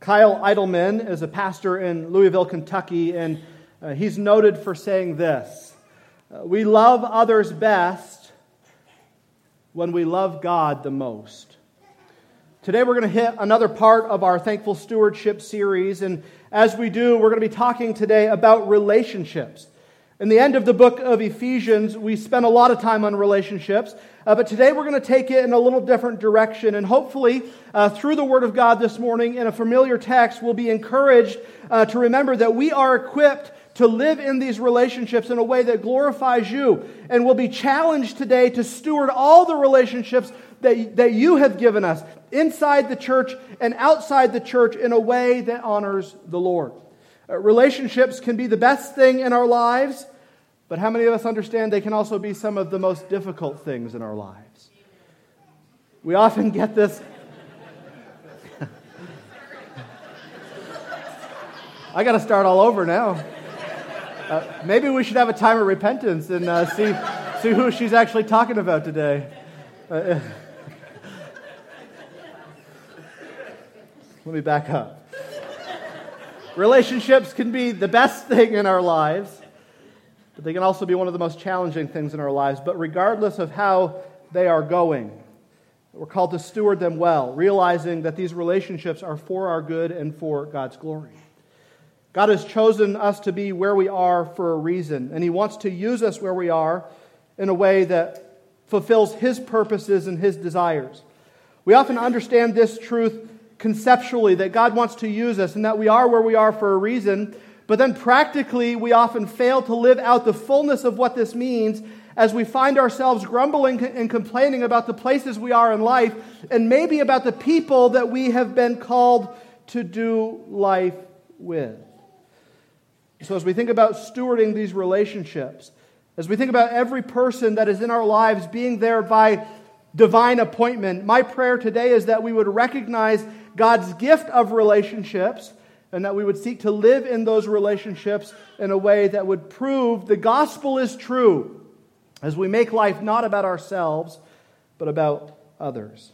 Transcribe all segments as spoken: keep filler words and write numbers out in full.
Kyle Idleman is a pastor in Louisville, Kentucky, and uh, he's noted for saying this: uh, we love others best when we love God the most. Today we're going to hit another part of our Thankful Stewardship series, and as we do, we're going to be talking today about relationships. In the end of the book of Ephesians, we spent a lot of time on relationships, uh, but today we're going to take it in a little different direction, and hopefully, uh, through the Word of God this morning, in a familiar text, we'll be encouraged uh, to remember that we are equipped to live in these relationships in a way that glorifies you, and we'll be challenged today to steward all the relationships that, that you have given us inside the church and outside the church in a way that honors the Lord. Uh, relationships can be the best thing in our lives, but how many of us understand they can also be some of the most difficult things in our lives? We often get this... I got to start all over now. Uh, maybe we should have a time of repentance and uh, see, see who she's actually talking about today. Uh, let me back up. Relationships can be the best thing in our lives, but they can also be one of the most challenging things in our lives. But regardless of how they are going, we're called to steward them well, realizing that these relationships are for our good and for God's glory. God has chosen us to be where we are for a reason, and He wants to use us where we are in a way that fulfills His purposes and His desires. We often understand this truth conceptually, that God wants to use us and that we are where we are for a reason, but then practically we often fail to live out the fullness of what this means as we find ourselves grumbling and complaining about the places we are in life and maybe about the people that we have been called to do life with. So as we think about stewarding these relationships, as we think about every person that is in our lives being there by divine appointment, my prayer today is that we would recognize God's gift of relationships and that we would seek to live in those relationships in a way that would prove the gospel is true as we make life not about ourselves, but about others.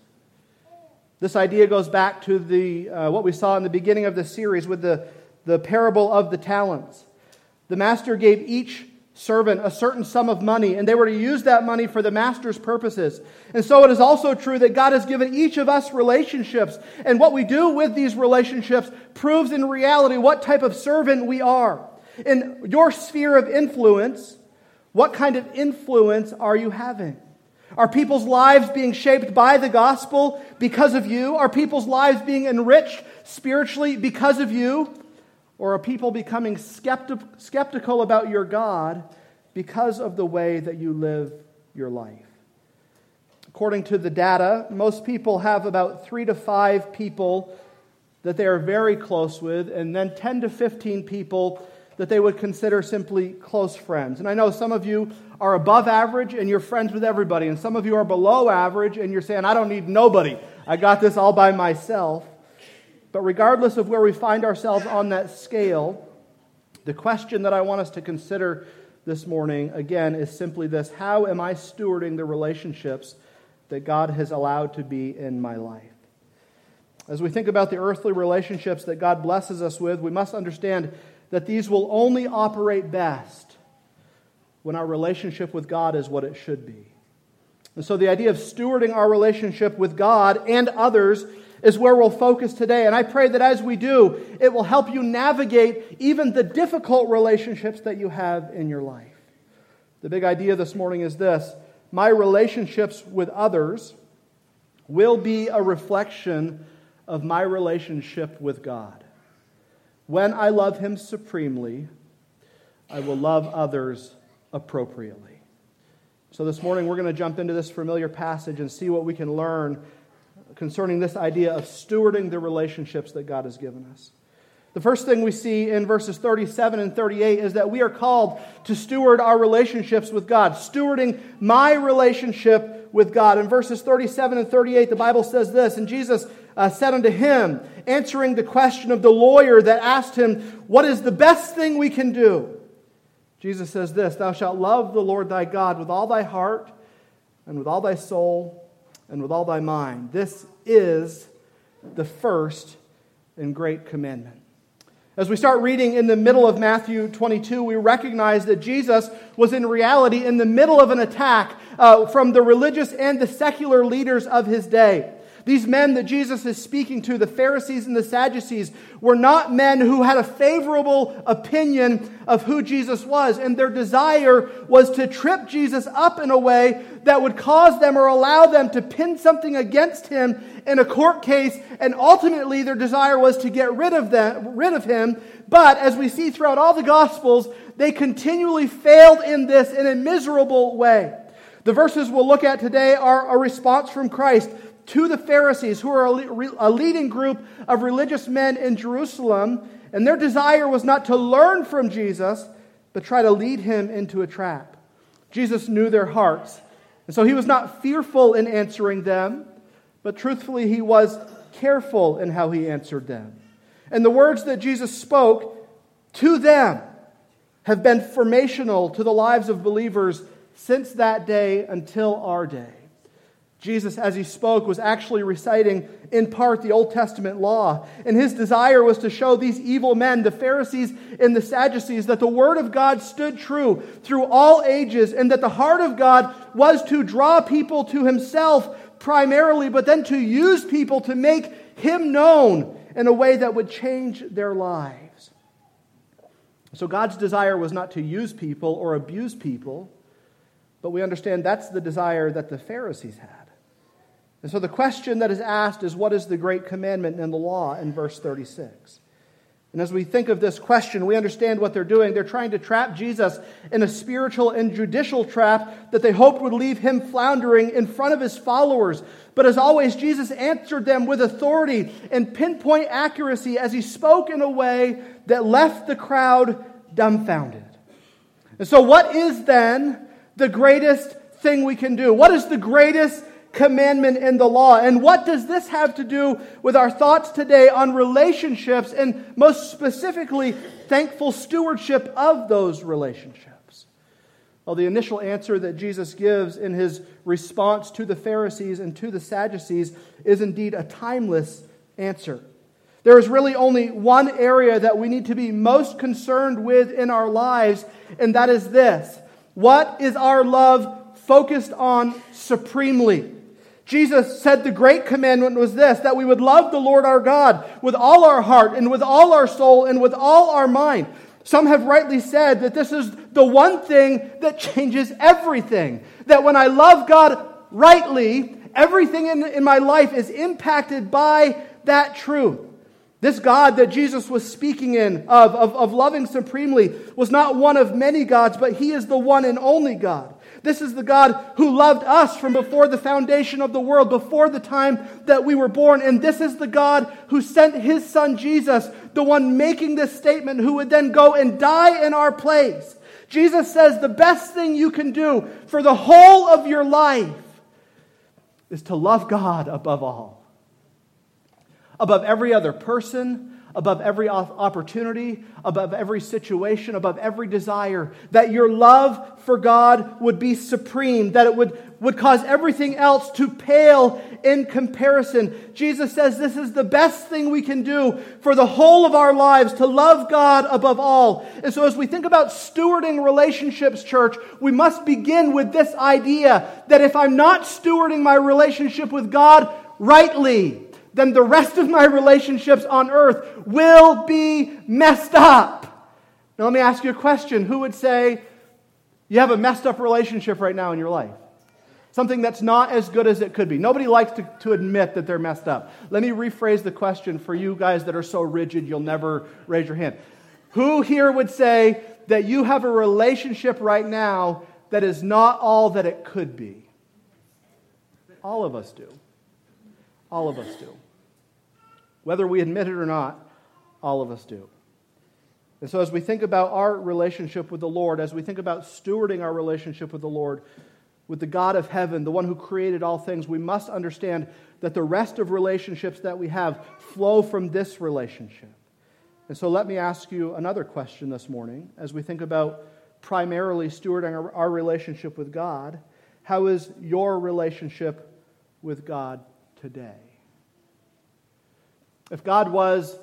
This idea goes back to the uh, what we saw in the beginning of the series with the, the parable of the talents. The master gave each servant a certain sum of money, and they were to use that money for the master's purposes. And so it is also true that God has given each of us relationships, and what we do with these relationships proves in reality what type of servant we are. In your sphere of influence, what kind of influence are you having? Are people's lives being shaped by the gospel because of you? Are people's lives being enriched spiritually because of you? Or are people becoming skeptic, skeptical about your God because of the way that you live your life? According to the data, most people have about three to five people that they are very close with, and then ten to fifteen people that they would consider simply close friends. And I know some of you are above average and you're friends with everybody, and some of you are below average and you're saying, I don't need nobody. I got this all by myself. But regardless of where we find ourselves on that scale, the question that I want us to consider this morning, again, is simply this: how am I stewarding the relationships that God has allowed to be in my life? As we think about the earthly relationships that God blesses us with, we must understand that these will only operate best when our relationship with God is what it should be. And so the idea of stewarding our relationship with God and others is where we'll focus today. And I pray that as we do, it will help you navigate even the difficult relationships that you have in your life. The big idea this morning is this: my relationships with others will be a reflection of my relationship with God. When I love Him supremely, I will love others appropriately. So this morning we're going to jump into this familiar passage and see what we can learn concerning this idea of stewarding the relationships that God has given us. The first thing we see in verses thirty-seven and thirty-eight is that we are called to steward our relationships with God, stewarding my relationship with God. In verses thirty-seven and thirty-eight, the Bible says this: and Jesus uh, said unto him, answering the question of the lawyer that asked him, what is the best thing we can do? Jesus says this: thou shalt love the Lord thy God with all thy heart and with all thy soul and with all thy mind. This is the first and great commandment. As we start reading in the middle of Matthew twenty-two, we recognize that Jesus was in reality in the middle of an attack uh, from the religious and the secular leaders of his day. These men that Jesus is speaking to, the Pharisees and the Sadducees, were not men who had a favorable opinion of who Jesus was, and their desire was to trip Jesus up in a way that would cause them or allow them to pin something against him in a court case, and ultimately their desire was to get rid of them, rid of him. But as we see throughout all the Gospels, they continually failed in this in a miserable way. The verses we'll look at today are a response from Christ to the Pharisees, who are a leading group of religious men in Jerusalem, and their desire was not to learn from Jesus, but try to lead him into a trap. Jesus knew their hearts, and so he was not fearful in answering them, but truthfully he was careful in how he answered them. And the words that Jesus spoke to them have been formational to the lives of believers since that day until our day. Jesus, as he spoke, was actually reciting, in part, the Old Testament law. And his desire was to show these evil men, the Pharisees and the Sadducees, that the Word of God stood true through all ages, and that the heart of God was to draw people to himself primarily, but then to use people to make him known in a way that would change their lives. So God's desire was not to use people or abuse people, but we understand that's the desire that the Pharisees had. And so the question that is asked is, what is the great commandment in the law in verse thirty-six? And as we think of this question, we understand what they're doing. They're trying to trap Jesus in a spiritual and judicial trap that they hoped would leave him floundering in front of his followers. But as always, Jesus answered them with authority and pinpoint accuracy as he spoke in a way that left the crowd dumbfounded. And so what is then the greatest thing we can do? What is the greatest commandment in the law? And what does this have to do with our thoughts today on relationships, and most specifically, thankful stewardship of those relationships? Well, the initial answer that Jesus gives in his response to the Pharisees and to the Sadducees is indeed a timeless answer. There is really only one area that we need to be most concerned with in our lives, and that is this: what is our love focused on supremely? Jesus said the great commandment was this, that we would love the Lord our God with all our heart and with all our soul and with all our mind. Some have rightly said that this is the one thing that changes everything. That when I love God rightly, everything in, in my life is impacted by that truth. This God that Jesus was speaking in of, of, of loving supremely was not one of many gods, but he is the one and only God. This is the God who loved us from before the foundation of the world, before the time that we were born. And this is the God who sent his son Jesus, the one making this statement, who would then go and die in our place. Jesus says the best thing you can do for the whole of your life is to love God above all. Above every other person, above every opportunity, above every situation, above every desire. That your love for God would be supreme, that it would, would cause everything else to pale in comparison. Jesus says this is the best thing we can do for the whole of our lives, to love God above all. And so as we think about stewarding relationships, church, we must begin with this idea that if I'm not stewarding my relationship with God rightly, then the rest of my relationships on earth will be messed up. Now let me ask you a question. Who would say you have a messed up relationship right now in your life? Something that's not as good as it could be. Nobody likes to, to admit that they're messed up. Let me rephrase the question for you guys that are so rigid you'll never raise your hand. Who here would say that you have a relationship right now that is not all that it could be? All of us do. All of us do. Whether we admit it or not, all of us do. And so as we think about our relationship with the Lord, as we think about stewarding our relationship with the Lord, with the God of heaven, the one who created all things, we must understand that the rest of relationships that we have flow from this relationship. And so let me ask you another question this morning as we think about primarily stewarding our, our relationship with God. How is your relationship with God today? If God was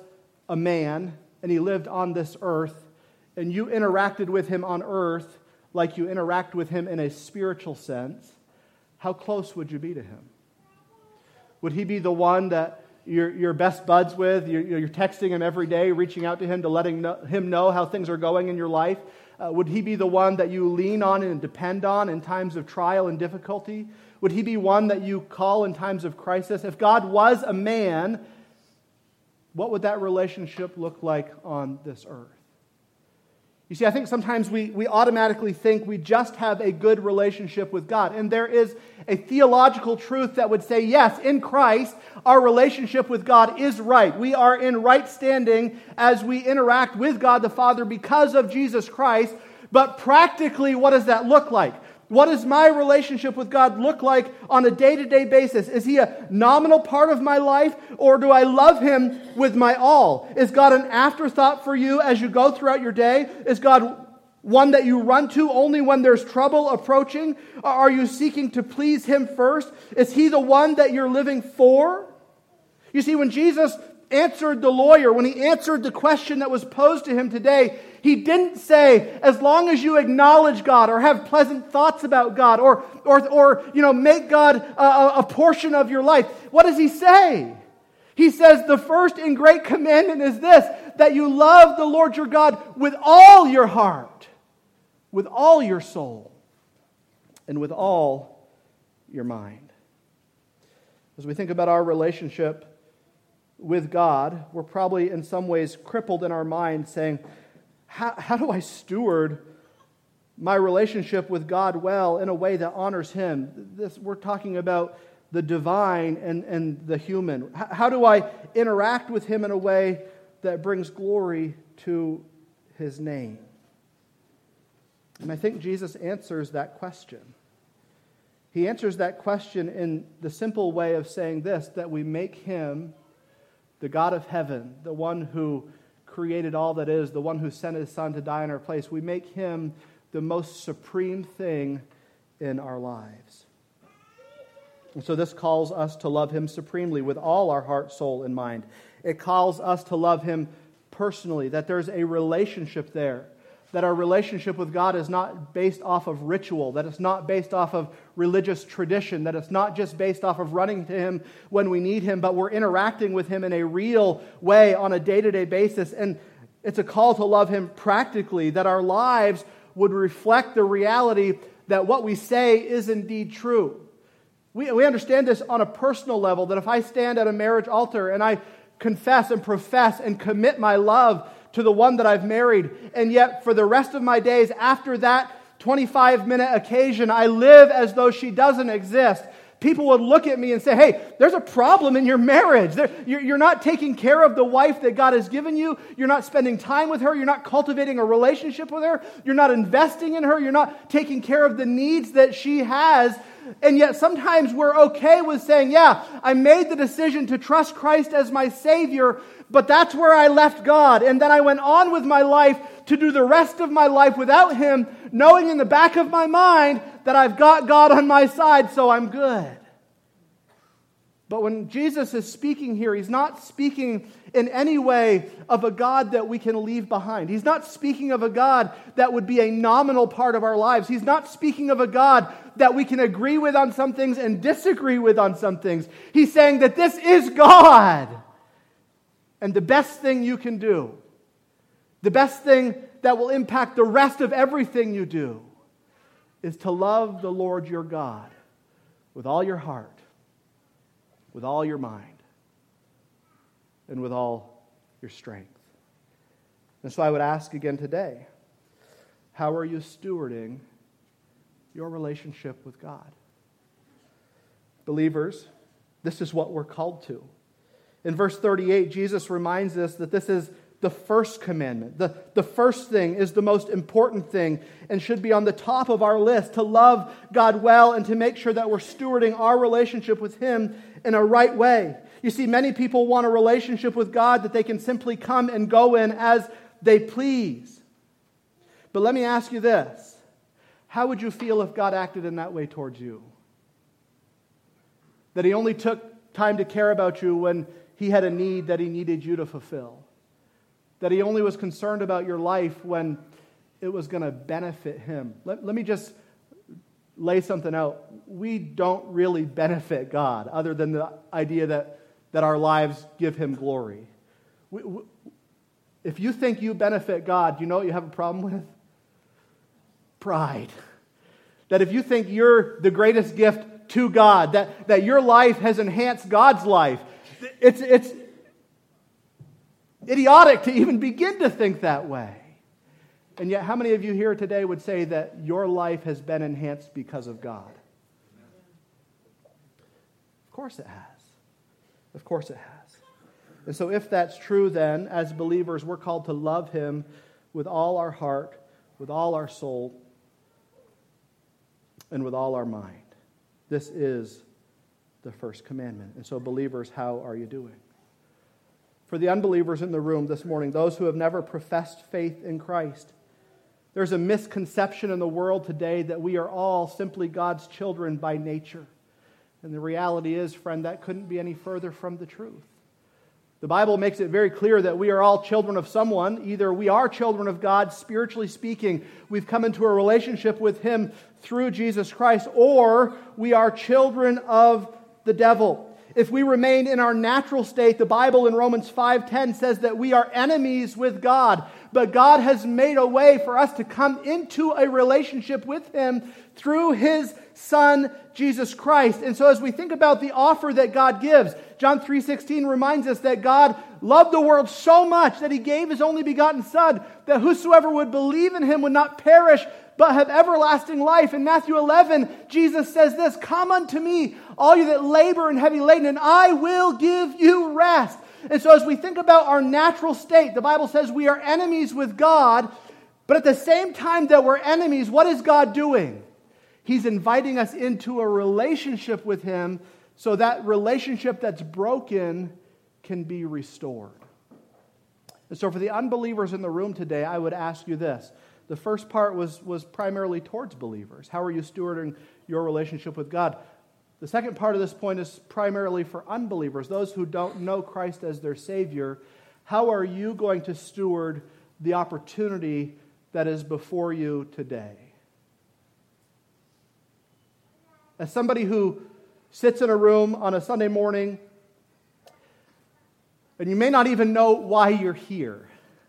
a man and he lived on this earth and you interacted with him on earth like you interact with him in a spiritual sense, how close would you be to him? Would he be the one that you're, you're best buds with? You're, you're texting him every day, reaching out to him to letting know, him know how things are going in your life? Uh, would he be the one that you lean on and depend on in times of trial and difficulty? Would he be one that you call in times of crisis? If God was a man, what would that relationship look like on this earth? You see, I think sometimes we, we automatically think we just have a good relationship with God. And there is a theological truth that would say, yes, in Christ, our relationship with God is right. We are in right standing as we interact with God the Father because of Jesus Christ. But practically, what does that look like? What does my relationship with God look like on a day-to-day basis? Is He a nominal part of my life, or do I love Him with my all? Is God an afterthought for you as you go throughout your day? Is God one that you run to only when there's trouble approaching? Are you seeking to please Him first? Is He the one that you're living for? You see, when Jesus answered the lawyer, when He answered the question that was posed to Him today, He didn't say, as long as you acknowledge God or have pleasant thoughts about God or, or, or you know, make God a, a portion of your life. What does He say? He says, the first and great commandment is this, that you love the Lord your God with all your heart, with all your soul, and with all your mind. As we think about our relationship with God, we're probably in some ways crippled in our mind saying, How, how do I steward my relationship with God well in a way that honors Him? This, we're talking about the divine and, and the human. How, how do I interact with Him in a way that brings glory to His name? And I think Jesus answers that question. He answers that question in the simple way of saying this, that we make Him the God of heaven, the one who created all that is, the one who sent His Son to die in our place. We make Him the most supreme thing in our lives. And so this calls us to love Him supremely with all our heart, soul, and mind. It calls us to love Him personally, that there's a relationship there, that our relationship with God is not based off of ritual, that it's not based off of religious tradition, that it's not just based off of running to Him when we need Him, but we're interacting with Him in a real way on a day-to-day basis. And it's a call to love Him practically, that our lives would reflect the reality that what we say is indeed true. We, we understand this on a personal level, that if I stand at a marriage altar and I confess and profess and commit my love to the one that I've married, and yet for the rest of my days after that twenty-five minute occasion, I live as though she doesn't exist, people would look at me and say, hey, there's a problem in your marriage. There, you're, you're not taking care of the wife that God has given you. You're not spending time with her. You're not cultivating a relationship with her. You're not investing in her. You're not taking care of the needs that she has. And yet sometimes we're okay with saying, yeah, I made the decision to trust Christ as my Savior, but that's where I left God. And then I went on with my life to do the rest of my life without Him, knowing in the back of my mind that I've got God on my side, so I'm good. But when Jesus is speaking here, He's not speaking in any way of a God that we can leave behind. He's not speaking of a God that would be a nominal part of our lives. He's not speaking of a God that we can agree with on some things and disagree with on some things. He's saying that this is God. And the best thing you can do, the best thing that will impact the rest of everything you do, is to love the Lord your God with all your heart, with all your mind, and with all your strength. And so I would ask again today, how are you stewarding your relationship with God? Believers, this is what we're called to. In verse thirty-eight, Jesus reminds us that this is the first commandment. The, the first thing is the most important thing and should be on the top of our list, to love God well and to make sure that we're stewarding our relationship with Him in a right way. You see, many people want a relationship with God that they can simply come and go in as they please. But let me ask you this. How would you feel if God acted in that way towards you? That He only took time to care about you when He had a need that He needed you to fulfill. that he only was concerned about your life when it was going to benefit him. Let, let me just lay something out. We don't really benefit God other than the idea that, that our lives give him glory. We, we, if you think you benefit God, do you know what you have a problem with? Pride. That if you think you're the greatest gift to God, that, that your life has enhanced God's life, it's, it's idiotic to even begin to think that way. And yet, how many of you here today would say that your life has been enhanced because of God? Of course it has. Of course it has. And so if that's true, then, as believers, we're called to love him with all our heart, with all our soul, and with all our mind. This is the first commandment. And so, believers, how are you doing? For the unbelievers in the room this morning, those who have never professed faith in Christ, there's a misconception in the world today that we are all simply God's children by nature. And the reality is, friend, that couldn't be any further from the truth. The Bible makes it very clear that we are all children of someone. Either we are children of God, spiritually speaking, we've come into a relationship with him through Jesus Christ, or we are children of the devil. If we remain in our natural state, the Bible in Romans five ten says that we are enemies with God. But God has made a way for us to come into a relationship with him through his Son, Jesus Christ. And so as we think about the offer that God gives, John three sixteen reminds us that God loved the world so much that he gave his only begotten Son, that whosoever would believe in him would not perish, but have everlasting life. In Matthew eleven, Jesus says this, "Come unto me, all you that labor and heavy laden, and I will give you rest." And so as we think about our natural state, the Bible says we are enemies with God, but at the same time that we're enemies, what is God doing? He's inviting us into a relationship with him so that relationship that's broken can be restored. And so for the unbelievers in the room today, I would ask you this. The first part was, was primarily towards believers. How are you stewarding your relationship with God? The second part of this point is primarily for unbelievers, those who don't know Christ as their Savior. How are you going to steward the opportunity that is before you today? As somebody who sits in a room on a Sunday morning, and you may not even know why you're here,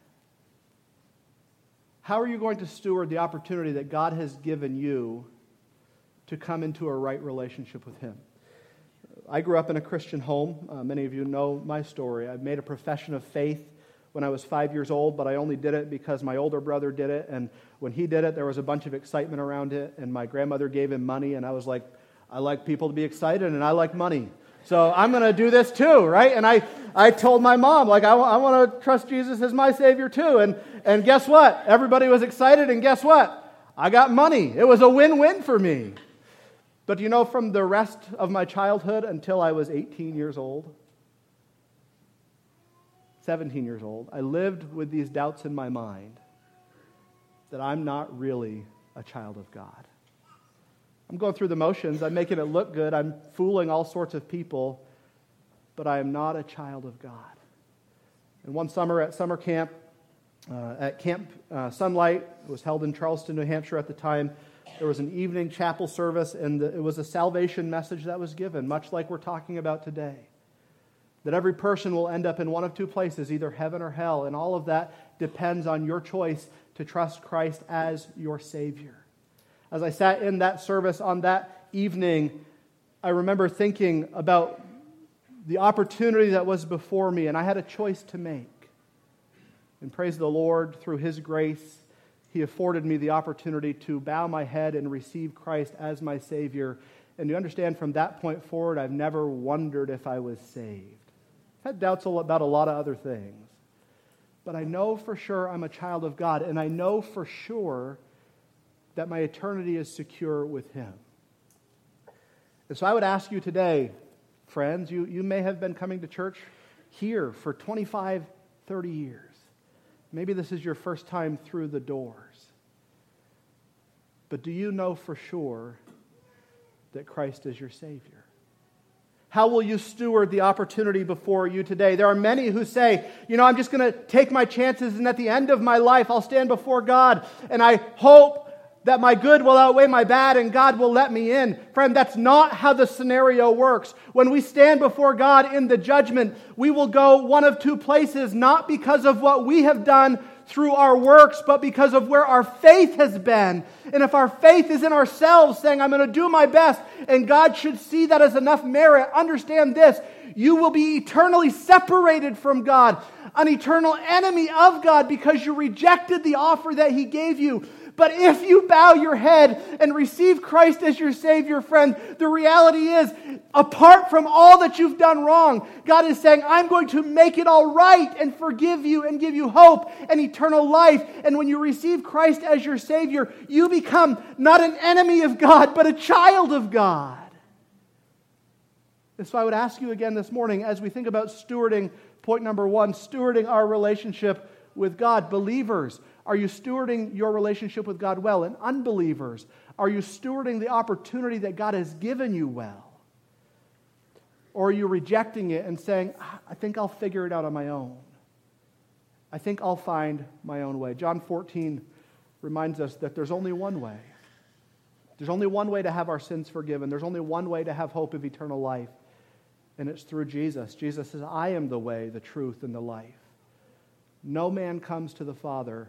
how are you going to steward the opportunity that God has given you to come into a right relationship with him? I grew up in a Christian home. Uh, many of you know my story. I made a profession of faith when I was five years old, but I only did it because my older brother did it, and when he did it, there was a bunch of excitement around it, and my grandmother gave him money, and I was like, I like people to be excited, and I like money. So I'm going to do this too, right? And I, I told my mom, like, I, I want to trust Jesus as my Savior too. And, and guess what? Everybody was excited, and guess what? I got money. It was a win-win for me. But you know, from the rest of my childhood until I was eighteen years old, seventeen years old, I lived with these doubts in my mind that I'm not really a child of God. I'm going through the motions. I'm making it look good. I'm fooling all sorts of people, but I am not a child of God. And one summer at summer camp, uh, at Camp uh, Sunlight, it was held in Charleston, New Hampshire at the time, there was an evening chapel service, and the, it was a salvation message that was given, much like we're talking about today. That every person will end up in one of two places, either heaven or hell, and all of that depends on your choice to trust Christ as your Savior. As I sat in that service on that evening, I remember thinking about the opportunity that was before me, and I had a choice to make. And praise the Lord, through his grace, he afforded me the opportunity to bow my head and receive Christ as my Savior. And you understand, from that point forward, I've never wondered if I was saved. I've had doubts about a lot of other things. But I know for sure I'm a child of God, and I know for sure that my eternity is secure with him. And so I would ask you today, friends, you, you may have been coming to church here for twenty-five, thirty years. Maybe this is your first time through the doors. But do you know for sure that Christ is your Savior? How will you steward the opportunity before you today? There are many who say, you know, I'm just going to take my chances, and at the end of my life, I'll stand before God, and I hope that my good will outweigh my bad and God will let me in. Friend, that's not how the scenario works. When we stand before God in the judgment, we will go one of two places, not because of what we have done through our works, but because of where our faith has been. And if our faith is in ourselves, saying, I'm going to do my best, and God should see that as enough merit, understand this, you will be eternally separated from God, an eternal enemy of God, because you rejected the offer that He gave you. But if you bow your head and receive Christ as your Savior, friend, the reality is, apart from all that you've done wrong, God is saying, I'm going to make it all right and forgive you and give you hope and eternal life. And when you receive Christ as your Savior, you become not an enemy of God, but a child of God. And so I would ask you again this morning, as we think about stewarding, point number one, stewarding our relationship with God. Believers, are you stewarding your relationship with God well? And unbelievers, are you stewarding the opportunity that God has given you well? Or are you rejecting it and saying, I think I'll figure it out on my own. I think I'll find my own way. John fourteen reminds us that there's only one way. There's only one way to have our sins forgiven. There's only one way to have hope of eternal life. And it's through Jesus. Jesus says, I am the way, the truth, and the life. No man comes to the Father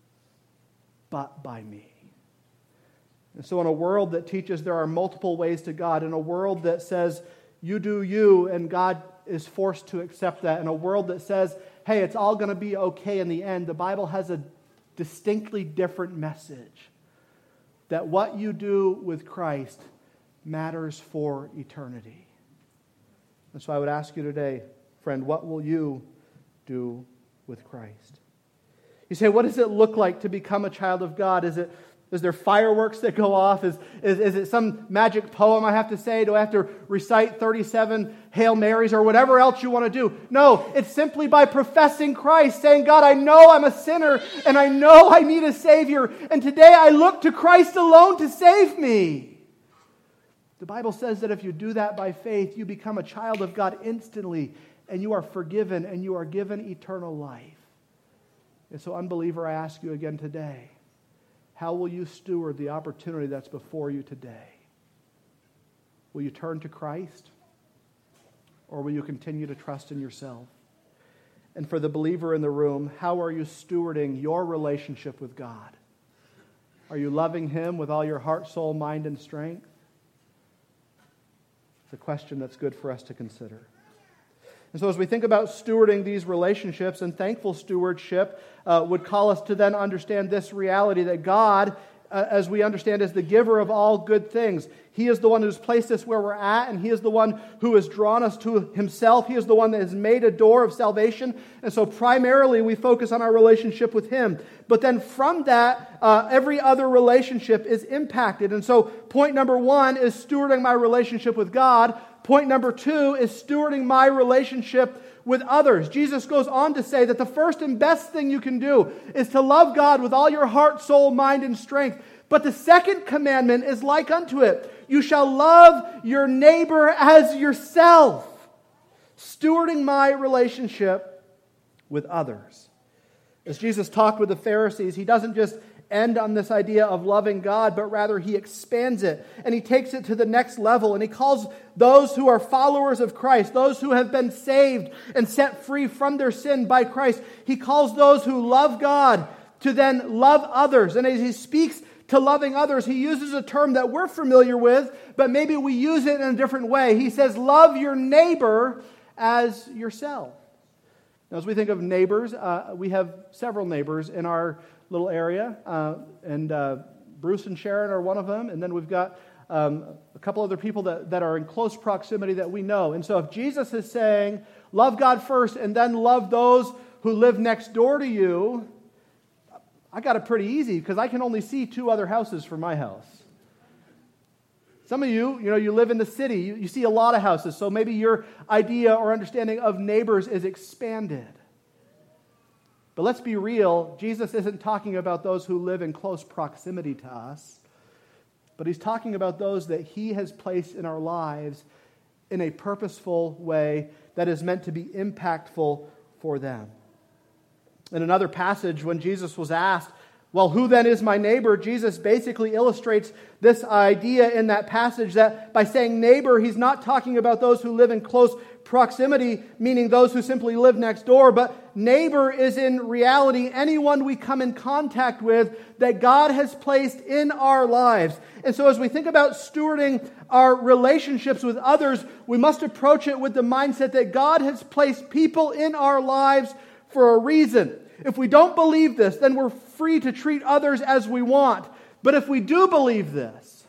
but by me. And so in a world that teaches there are multiple ways to God, in a world that says you do you and God is forced to accept that, in a world that says, hey, it's all going to be okay in the end, the Bible has a distinctly different message. That what you do with Christ matters for eternity. And so I would ask you today, friend, what will you do with Christ? You say, what does it look like to become a child of God? Is it is there fireworks that go off? Is, is, is it some magic poem I have to say? Do I have to recite thirty-seven Hail Marys or whatever else you want to do? No, it's simply by professing Christ, saying, God, I know I'm a sinner and I know I need a Savior. And today I look to Christ alone to save me. The Bible says that if you do that by faith, you become a child of God instantly, and you are forgiven, and you are given eternal life. And so, unbeliever, I ask you again today, how will you steward the opportunity that's before you today? Will you turn to Christ, or will you continue to trust in yourself? And for the believer in the room, how are you stewarding your relationship with God? Are you loving Him with all your heart, soul, mind, and strength? It's a question that's good for us to consider. And so as we think about stewarding these relationships, and thankful stewardship uh, would call us to then understand this reality that God, uh, as we understand, is the giver of all good things. He is the one who's placed us where we're at, and He is the one who has drawn us to Himself. He is the one that has made a door of salvation. And so primarily we focus on our relationship with Him. But then from that, uh, every other relationship is impacted. And so point number one is stewarding my relationship with God. Point number two is stewarding my relationship with others. Jesus goes on to say that the first and best thing you can do is to love God with all your heart, soul, mind, and strength. But the second commandment is like unto it. You shall love your neighbor as yourself. Stewarding my relationship with others. As Jesus talked with the Pharisees, He doesn't just end on this idea of loving God, but rather He expands it and He takes it to the next level, and He calls those who are followers of Christ, those who have been saved and set free from their sin by Christ, He calls those who love God to then love others. And as He speaks to loving others, He uses a term that we're familiar with, but maybe we use it in a different way. He says, love your neighbor as yourself. Now, as we think of neighbors, uh, we have several neighbors in our little area, uh, and uh, Bruce and Sharon are one of them, and then we've got um, a couple other people that, that are in close proximity that we know. And so if Jesus is saying, love God first and then love those who live next door to you, I got it pretty easy because I can only see two other houses from my house. Some of you, you know, you live in the city, you, you see a lot of houses, so maybe your idea or understanding of neighbors is expanded. But let's be real, Jesus isn't talking about those who live in close proximity to us, but He's talking about those that He has placed in our lives in a purposeful way that is meant to be impactful for them. In another passage, when Jesus was asked, well, who then is my neighbor? Jesus basically illustrates this idea in that passage that by saying neighbor, he's not talking about those who live in close proximity, meaning those who simply live next door, but neighbor is in reality anyone we come in contact with that God has placed in our lives. And so as we think about stewarding our relationships with others, we must approach it with the mindset that God has placed people in our lives for a reason. If we don't believe this, then we're free to treat others as we want. But if we do believe this,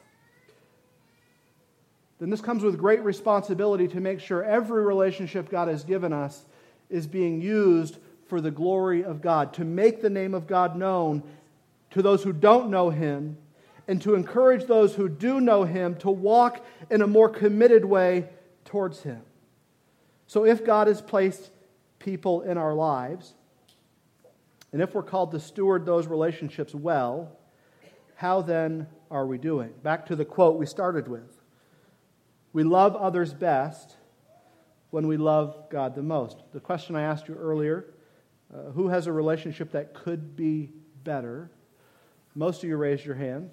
then this comes with great responsibility to make sure every relationship God has given us is being used for the glory of God, to make the name of God known to those who don't know Him, and to encourage those who do know Him to walk in a more committed way towards Him. So if God has placed people in our lives, and if we're called to steward those relationships well, how then are we doing? Back to the quote we started with. We love others best when we love God the most. The question I asked you earlier, uh, who has a relationship that could be better? Most of you raised your hands.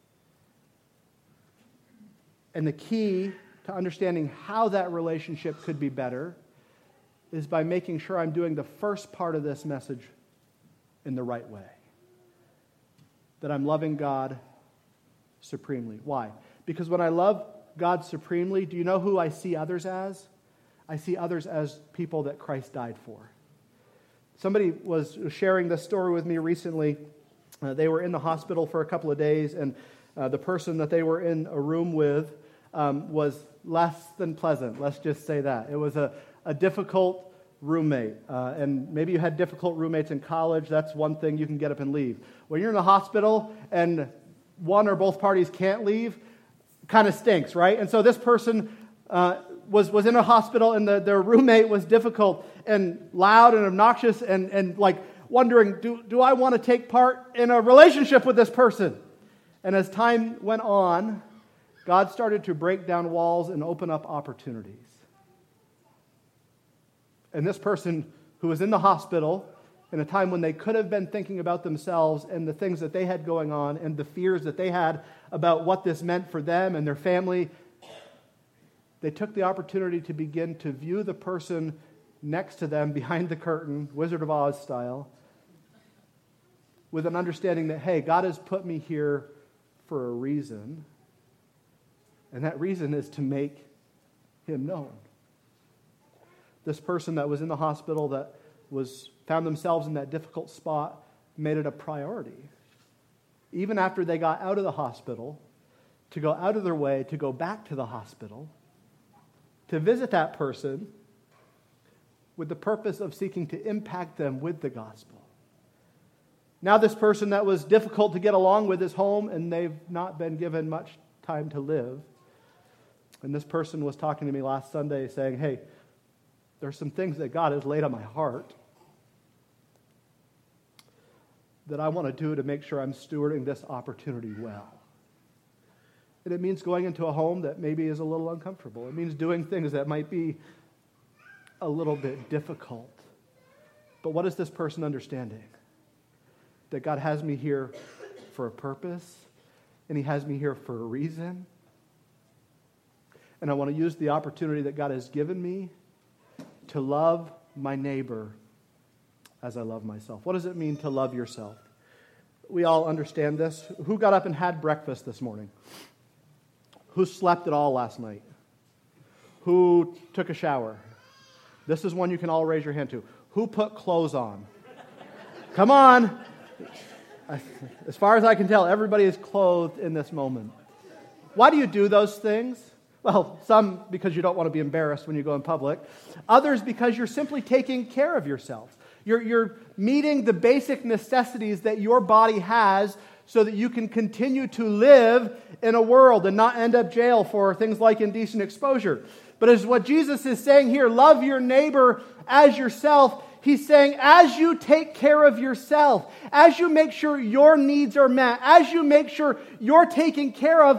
And the key to understanding how that relationship could be better is by making sure I'm doing the first part of this message in the right way. That I'm loving God supremely. Why? Because when I love God supremely, do you know who I see others as? I see others as people that Christ died for. Somebody was sharing this story with me recently. Uh, they were in the hospital for a couple of days, and uh, the person that they were in a room with um, was less than pleasant. Let's just say that. It was a, a difficult roommate. Uh, and maybe you had difficult roommates in college. That's one thing, you can get up and leave. When you're in the hospital and one or both parties can't leave, kind of stinks, right? And so this person uh, was, was in a hospital, and the, their roommate was difficult and loud and obnoxious and, and like wondering, do, do I want to take part in a relationship with this person? And as time went on, God started to break down walls and open up opportunities. And this person who was in the hospital in a time when they could have been thinking about themselves and the things that they had going on and the fears that they had about what this meant for them and their family, they took the opportunity to begin to view the person next to them behind the curtain, Wizard of Oz style, with an understanding that, hey, God has put me here for a reason, and that reason is to make Him known. This person that was in the hospital that was found themselves in that difficult spot made it a priority, even after they got out of the hospital, to go out of their way to go back to the hospital, to visit that person with the purpose of seeking to impact them with the gospel. Now this person that was difficult to get along with is home, and they've not been given much time to live. And this person was talking to me last Sunday saying, hey, there's some things that God has laid on my heart that I want to do to make sure I'm stewarding this opportunity well. And it means going into a home that maybe is a little uncomfortable. It means doing things that might be a little bit difficult. But what is this person understanding? That God has me here for a purpose, and He has me here for a reason. And I want to use the opportunity that God has given me to love my neighbor as I love myself. What does it mean to love yourself? We all understand this. Who got up and had breakfast this morning? Who slept at all last night? Who took a shower? This is one you can all raise your hand to. Who put clothes on? Come on. As far as I can tell, everybody is clothed in this moment. Why do you do those things? Well, some because you don't want to be embarrassed when you go in public. Others because you're simply taking care of yourself. You're, you're meeting the basic necessities that your body has so that you can continue to live in a world and not end up jail for things like indecent exposure. But as what Jesus is saying here, love your neighbor as yourself. He's saying, as you take care of yourself, as you make sure your needs are met, as you make sure you're taken care of,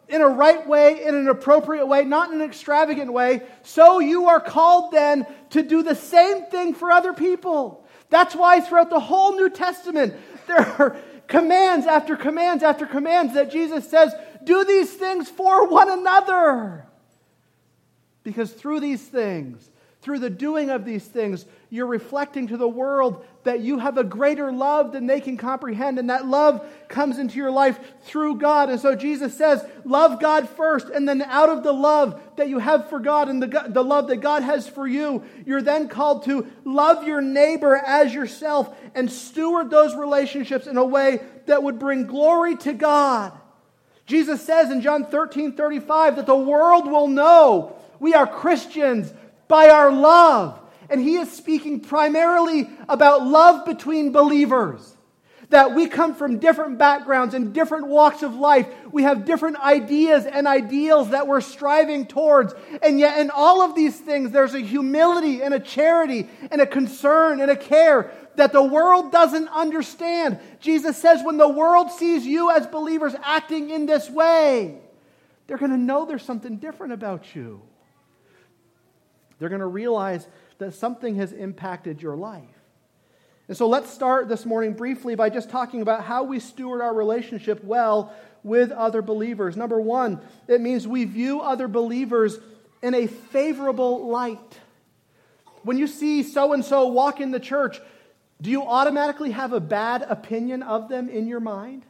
in a right way, in an appropriate way, not in an extravagant way, so you are called then to do the same thing for other people. That's why throughout the whole New Testament, there are commands after commands after commands that Jesus says, do these things for one another. Because through these things, through the doing of these things, you're reflecting to the world that you have a greater love than they can comprehend. And that love comes into your life through God. And so Jesus says, love God first. And then out of the love that you have for God and the, the love that God has for you, you're then called to love your neighbor as yourself and steward those relationships in a way that would bring glory to God. Jesus says in John thirteen thirty-five that the world will know we are Christians by our love. And he is speaking primarily about love between believers. That we come from different backgrounds and different walks of life. We have different ideas and ideals that we're striving towards. And yet in all of these things, there's a humility and a charity and a concern and a care that the world doesn't understand. Jesus says when the world sees you as believers acting in this way, they're going to know there's something different about you. They're going to realize that something has impacted your life. And so let's start this morning briefly by just talking about how we steward our relationship well with other believers. Number one, it means we view other believers in a favorable light. When you see so-and-so walk in the church, do you automatically have a bad opinion of them in your mind?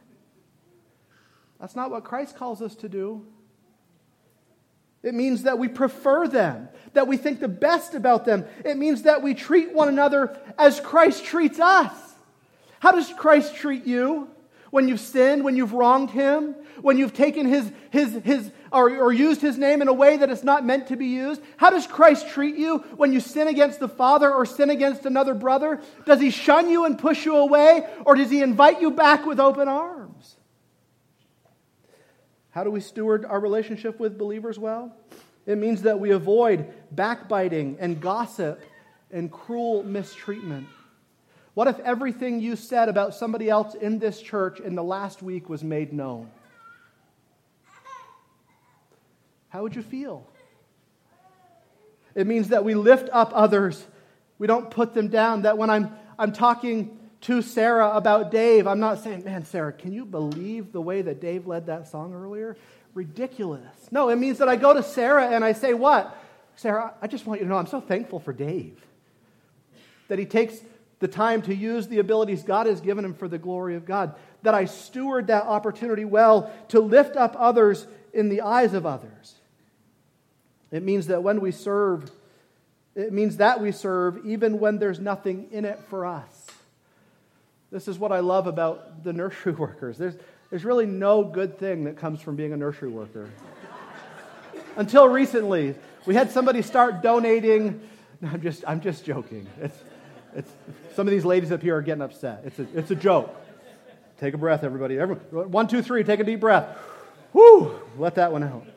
That's not what Christ calls us to do. It means that we prefer them, that we think the best about them. It means that we treat one another as Christ treats us. How does Christ treat you? When you've sinned, when you've wronged Him, when you've taken His, His, His, or, or used His name in a way that it's not meant to be used? How does Christ treat you when you sin against the Father or sin against another brother? Does He shun you and push you away, or does He invite you back with open arms? How do we steward our relationship with believers well? It means that we avoid backbiting and gossip and cruel mistreatment. What if everything you said about somebody else in this church in the last week was made known? How would you feel? It means that we lift up others. We don't put them down. That when I'm, I'm talking to Sarah about Dave, I'm not saying, man, Sarah, can you believe the way that Dave led that song earlier? Ridiculous. No, it means that I go to Sarah and I say, what? Sarah, I just want you to know I'm so thankful for Dave. That he takes the time to use the abilities God has given him for the glory of God. That I steward that opportunity well to lift up others in the eyes of others. It means that when we serve, it means that we serve even when there's nothing in it for us. This is what I love about the nursery workers. There's, there's really no good thing that comes from being a nursery worker. Until recently, we had somebody start donating. No, I'm just, I'm just joking. It's, it's, some of these ladies up here are getting upset. It's a, it's a joke. Take a breath, everybody. Everyone, one, two, three. Take a deep breath. Whoo! Let that one out.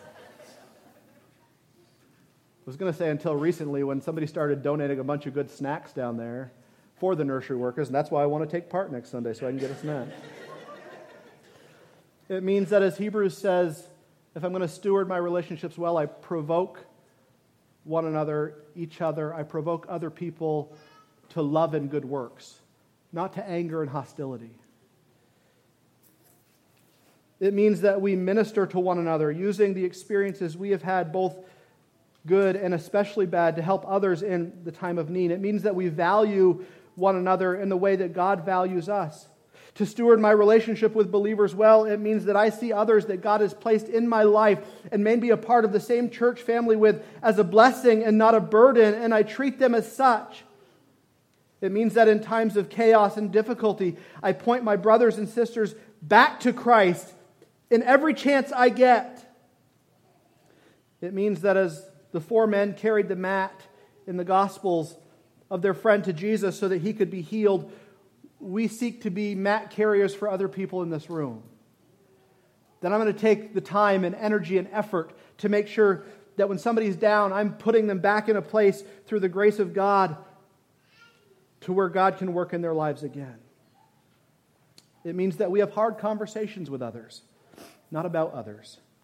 I was going to say until recently when somebody started donating a bunch of good snacks down there for the nursery workers, and that's why I want to take part next Sunday so I can get a snack. It means that, as Hebrews says, if I'm going to steward my relationships well, I provoke one another, each other. I provoke other people to love and good works, not to anger and hostility. It means that we minister to one another, using the experiences we have had, both good and especially bad, to help others in the time of need. It means that we value one another in the way that God values us. To steward my relationship with believers well, it means that I see others that God has placed in my life and may be a part of the same church family with as a blessing and not a burden, and I treat them as such. It means that in times of chaos and difficulty, I point my brothers and sisters back to Christ in every chance I get. It means that as the four men carried the mat in the Gospels of their friend to Jesus so that he could be healed, we seek to be mat carriers for other people in this room. Then I'm going to take the time and energy and effort to make sure that when somebody's down, I'm putting them back in a place through the grace of God to where God can work in their lives again. It means that we have hard conversations with others, not about others.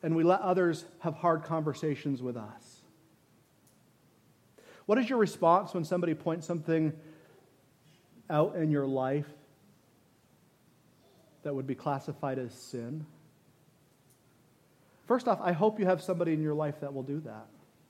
and we let others have hard conversations with us. What is your response when somebody points something out in your life that would be classified as sin? First off, I hope you have somebody in your life that will do that.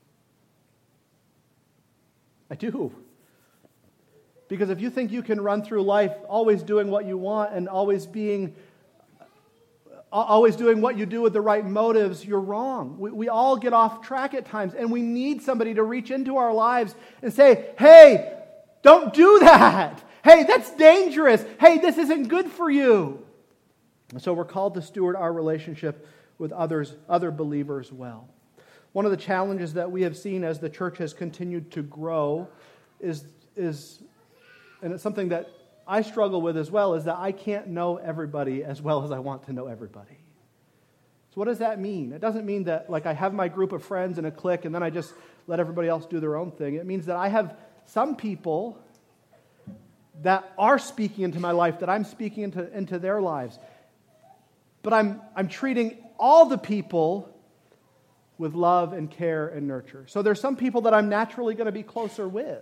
I do. Because if you think you can run through life always doing what you want and always being, always doing what you do with the right motives, you're wrong. We, we all get off track at times, and we need somebody to reach into our lives and say, hey, don't do that. Hey, that's dangerous. Hey, this isn't good for you. And so we're called to steward our relationship with others, other believers well. One of the challenges that we have seen as the church has continued to grow is, is, and it's something that I struggle with as well, is that I can't know everybody as well as I want to know everybody. So what does that mean? It doesn't mean that like I have my group of friends in a clique and then I just let everybody else do their own thing. It means that I have some people that are speaking into my life, that I'm speaking into, into their lives. But I'm, I'm treating all the people with love and care and nurture. So there's some people that I'm naturally going to be closer with.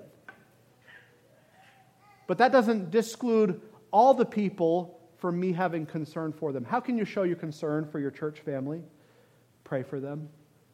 But that doesn't disclude all the people for me having concern for them. How can you show your concern for your church family? Pray for them.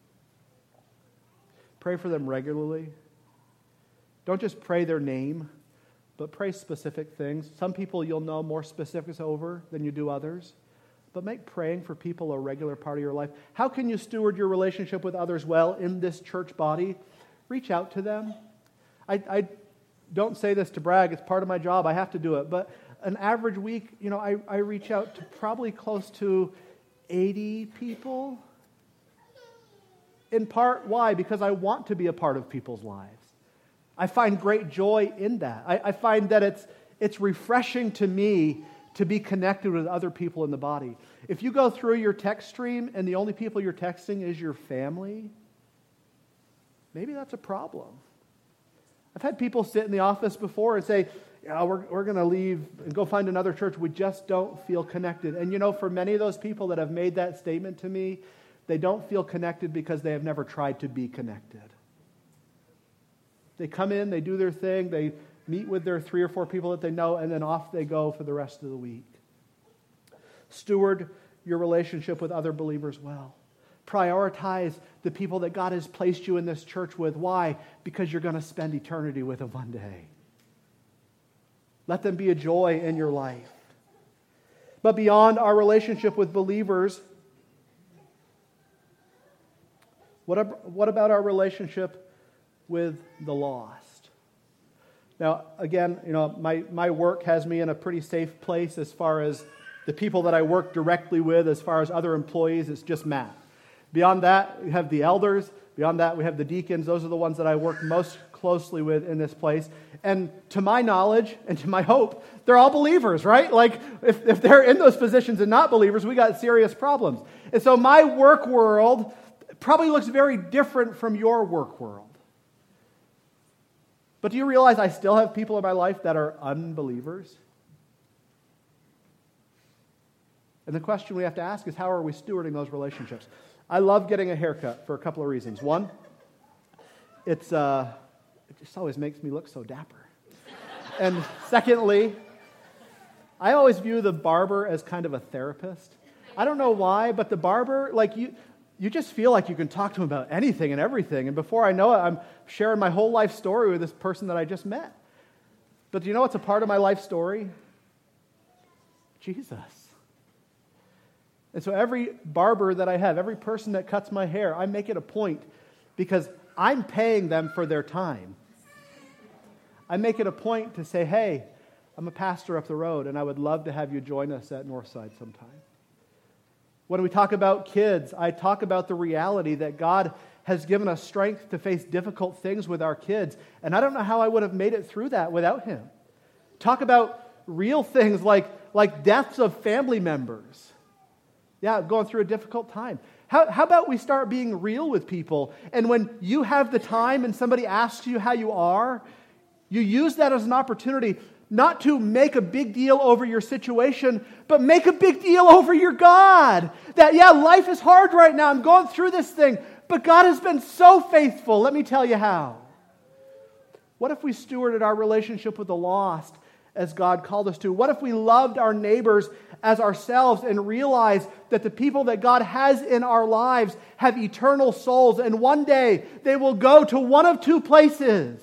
Pray for them regularly. Don't just pray their name, but pray specific things. Some people you'll know more specifics over than you do others. But make praying for people a regular part of your life. How can you steward your relationship with others well in this church body? Reach out to them. I, I don't say this to brag. It's part of my job. I have to do it. But an average week, you know, I, I reach out to probably close to eighty people. In part, why? Because I want to be a part of people's lives. I find great joy in that. I, I find that it's it's refreshing to me to be connected with other people in the body. If you go through your text stream and the only people you're texting is your family, maybe that's a problem. I've had people sit in the office before and say, yeah, we're, we're going to leave and go find another church. We just don't feel connected. And you know, for many of those people that have made that statement to me, they don't feel connected because they have never tried to be connected. They come in, they do their thing, they meet with their three or four people that they know, and then off they go for the rest of the week. Steward your relationship with other believers well. Prioritize the people that God has placed you in this church with. Why? Because you're going to spend eternity with them one day. Let them be a joy in your life. But beyond our relationship with believers, what, ab- what about our relationship with the lost? Now, again, you know, my, my work has me in a pretty safe place as far as the people that I work directly with, as far as other employees. It's just Matt. Beyond that, we have the elders. Beyond that, we have the deacons. Those are the ones that I work most closely with in this place. And to my knowledge and to my hope, they're all believers, right? Like, if, if they're in those positions and not believers, we got serious problems. And so my work world probably looks very different from your work world. But do you realize I still have people in my life that are unbelievers? And the question we have to ask is, how are we stewarding those relationships? I love getting a haircut for a couple of reasons. One, it's uh, it just always makes me look so dapper. And secondly, I always view the barber as kind of a therapist. I don't know why, but the barber, like you... You just feel like you can talk to him about anything and everything. And before I know it, I'm sharing my whole life story with this person that I just met. But do you know what's a part of my life story? Jesus. And so every barber that I have, every person that cuts my hair, I make it a point because I'm paying them for their time. I make it a point to say, hey, I'm a pastor up the road, and I would love to have you join us at Northside sometime. When we talk about kids, I talk about the reality that God has given us strength to face difficult things with our kids. And I don't know how I would have made it through that without Him. Talk about real things like, like deaths of family members. Yeah, going through a difficult time. How, how about we start being real with people? And when you have the time and somebody asks you how you are, you use that as an opportunity not to make a big deal over your situation, but make a big deal over your God. That, yeah, life is hard right now. I'm going through this thing, but God has been so faithful. Let me tell you how. What if we stewarded our relationship with the lost as God called us to? What if we loved our neighbors as ourselves and realized that the people that God has in our lives have eternal souls, and one day they will go to one of two places?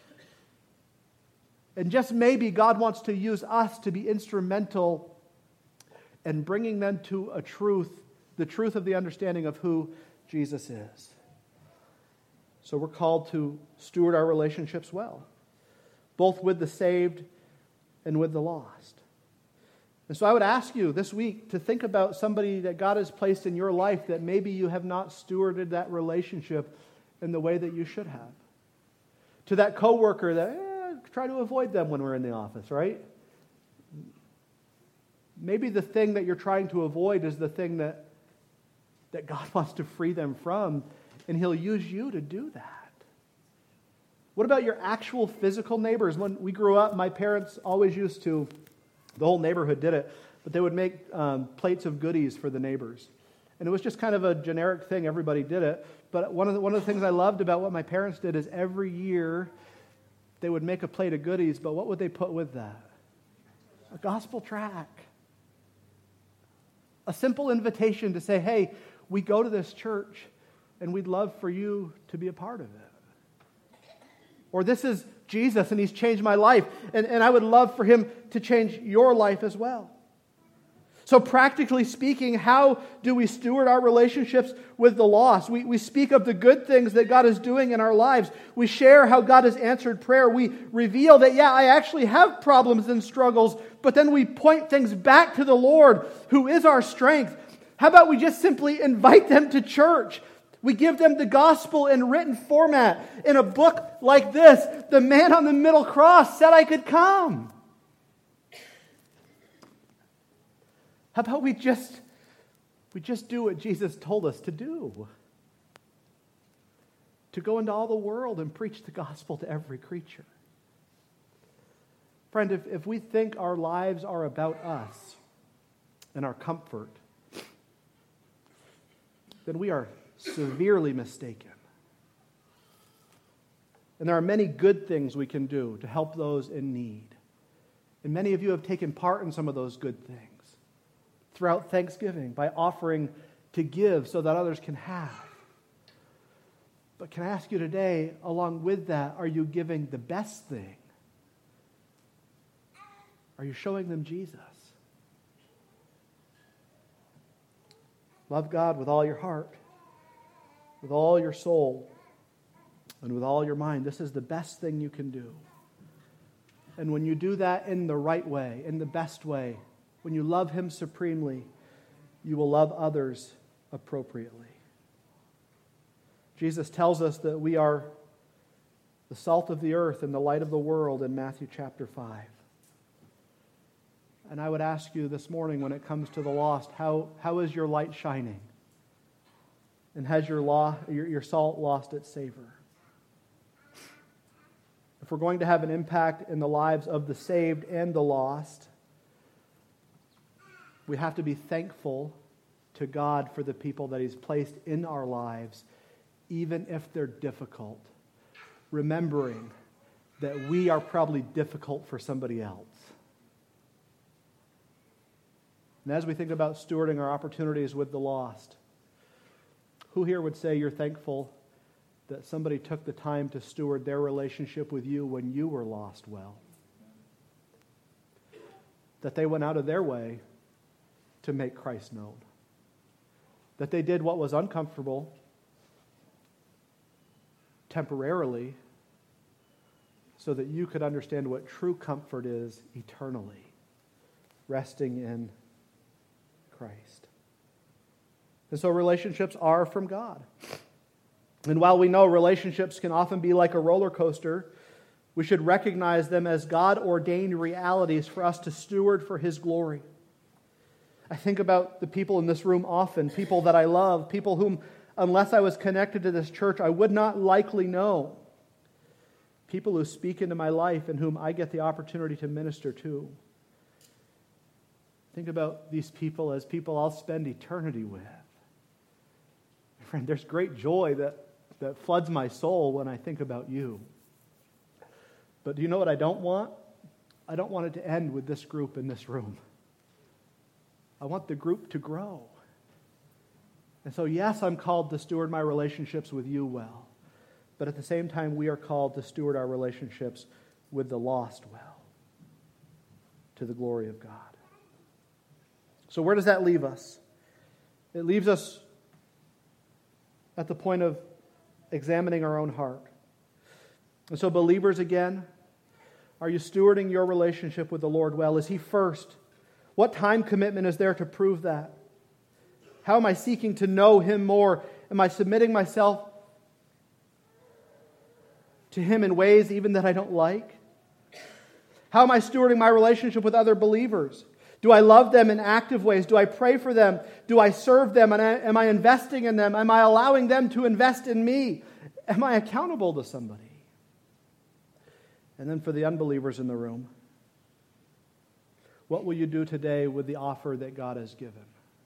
And just maybe God wants to use us to be instrumental in bringing them to a truth, the truth of the understanding of who Jesus is. So we're called to steward our relationships well, both with the saved and with the lost. And so I would ask you this week to think about somebody that God has placed in your life that maybe you have not stewarded that relationship in the way that you should have. To that coworker that, eh, try to avoid them when we're in the office, right? Maybe the thing that you're trying to avoid is the thing that, that God wants to free them from, and He'll use you to do that. What about your actual physical neighbors? When we grew up, my parents always used to, the whole neighborhood did it, but they would make um, plates of goodies for the neighbors. And it was just kind of a generic thing. Everybody did it. But one of the, one of the things I loved about what my parents did is every year they would make a plate of goodies, but what would they put with that? A gospel tract. A simple invitation to say, hey, we go to this church and we'd love for you to be a part of it. Or this is Jesus and He's changed my life, and, and I would love for Him to change your life as well. So practically speaking, how do we steward our relationships with the lost? We, we speak of the good things that God is doing in our lives. We share how God has answered prayer. We reveal that, yeah, I actually have problems and struggles, but then we point things back to the Lord, who is our strength. How about we just simply invite them to church? We give them the gospel in written format. In a book like this, the man on the middle cross said I could come. How about we just, we just do what Jesus told us to do? To go into all the world and preach the gospel to every creature. Friend, if, if we think our lives are about us and our comfort, then we are severely mistaken. And there are many good things we can do to help those in need. And many of you have taken part in some of those good things throughout Thanksgiving by offering to give so that others can have. But can I ask you today, along with that, are you giving the best thing? Are you showing them Jesus? Love God with all your heart, with all your soul, and with all your mind. This is the best thing you can do. And when you do that in the right way, in the best way, when you love Him supremely, you will love others appropriately. Jesus tells us that we are the salt of the earth and the light of the world in Matthew chapter five. And I would ask you this morning, when it comes to the lost, how, how is your light shining? And has your, law, your, your salt lost its savor? If we're going to have an impact in the lives of the saved and the lost, we have to be thankful to God for the people that He's placed in our lives, even if they're difficult, remembering that we are probably difficult for somebody else. And as we think about stewarding our opportunities with the lost, who here would say you're thankful that somebody took the time to steward their relationship with you when you were lost well? That they went out of their way to make Christ known. That they did what was uncomfortable temporarily so that you could understand what true comfort is eternally, resting in Christ. And so relationships are from God. And while we know relationships can often be like a roller coaster, we should recognize them as God-ordained realities for us to steward for His glory. I think about the people in this room often, people that I love, people whom, unless I was connected to this church, I would not likely know. people who speak into my life and whom I get the opportunity to minister to. Think about these people as people I'll spend eternity with. Friend, there's great joy that, that floods my soul when I think about you. But do you know what I don't want? I don't want it to end with this group in this room. I want the group to grow. And so, yes, I'm called to steward my relationships with you well. But at the same time, we are called to steward our relationships with the lost well, to the glory of God. So where does that leave us? It leaves us at the point of examining our own heart. And so, believers, again, are you stewarding your relationship with the Lord well? Is He first? What time commitment is there to prove that? How am I seeking to know Him more? Am I submitting myself to Him in ways even that I don't like? How am I stewarding my relationship with other believers? Do I love them in active ways? Do I pray for them? Do I serve them? And am I investing in them? Am I allowing them to invest in me? Am I accountable to somebody? And then for the unbelievers in the room, what will you do today with the offer that God has given?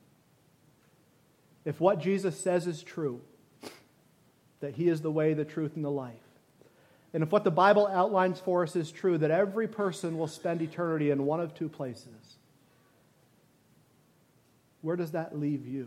If what Jesus says is true, that He is the way, the truth, and the life, and if what the Bible outlines for us is true, that every person will spend eternity in one of two places, where does that leave you?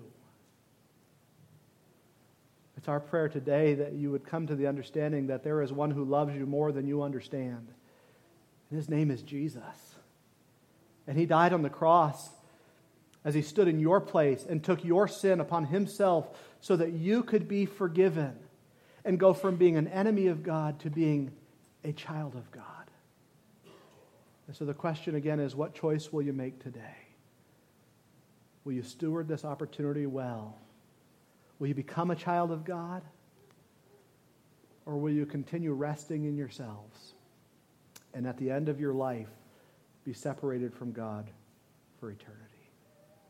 It's our prayer today that you would come to the understanding that there is one who loves you more than you understand. And His name is Jesus. And He died on the cross as He stood in your place and took your sin upon Himself so that you could be forgiven and go from being an enemy of God to being a child of God. And so the question again is, what choice will you make today? Will you steward this opportunity well? Will you become a child of God? Or will you continue resting in yourselves and at the end of your life be separated from God for eternity?